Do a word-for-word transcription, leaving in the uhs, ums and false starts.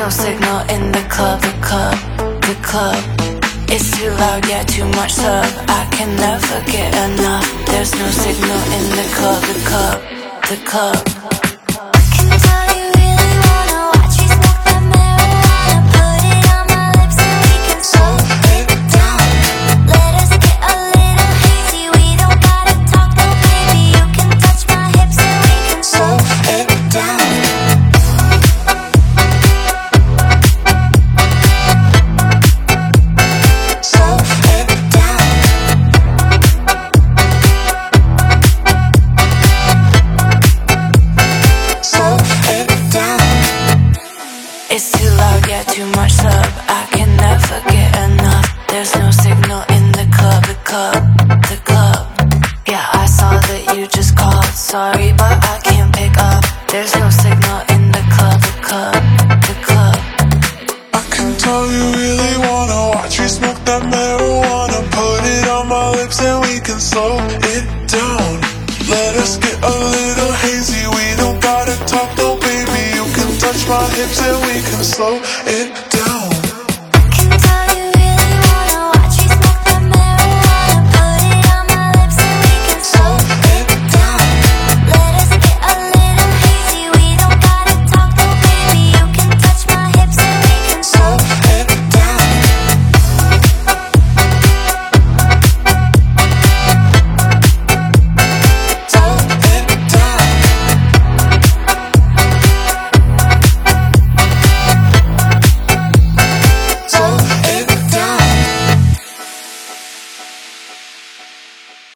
no signal in the club, the club, the club. It's too loud, yeah, too much sub. I can never get enough. There's no signal in the club, the club, the club. It's too loud, yeah, too much sub. I can never get enough. There's no signal in the club, the club, the club. Yeah, I saw that you just called. Sorry, but I can't pick up. There's no signal in the club, the club, the club. I can tell you really wanna watch me smoke that marijuana. Put it on my lips and we can slow it down. Let us get a little hazy. We don't gotta talk, no baby. You can touch my hips and we can slow it down.